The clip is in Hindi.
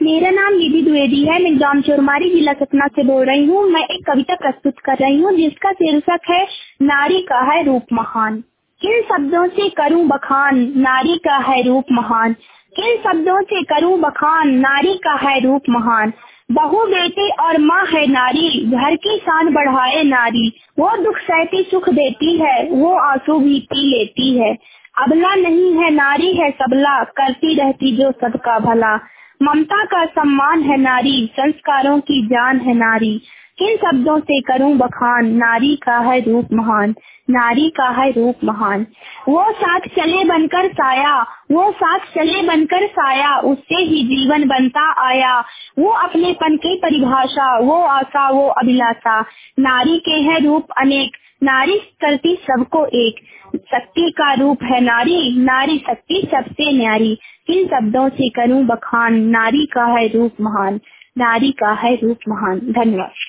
मेरा नाम निधि द्विवेदी है। मैं ग्राम चोरमारी जिला सतना से बोल रही हूँ। मैं एक कविता प्रस्तुत कर रही हूँ जिसका शीर्षक है नारी का है रूप महान। किन शब्दों से करूँ बखान, नारी का है रूप महान। किन शब्दों से करूँ बखान, नारी का है रूप महान। बहू बेटे और माँ है नारी, घर की शान बढ़ाए नारी। वो दुख सहती सुख देती है, वो आंसू भी पी लेती है। अबला नहीं है नारी है सबला, करती रहती जो सबका भला। ममता का सम्मान है नारी, संस्कारों की जान है नारी। किन शब्दों से करूं बखान, नारी का है रूप महान। नारी का है रूप महान। वो साथ चले बनकर साया, वो साथ चले बनकर साया, उससे ही जीवन बनता आया। वो अपनेपन की परिभाषा, वो आशा वो अभिलाषा। नारी के है रूप अनेक, नारी करती सबको एक। शक्ति का रूप है नारी, नारी शक्ति सबसे न्यारी। किन शब्दों से करूं बखान, नारी का है रूप महान। नारी का है रूप महान। धन्यवाद।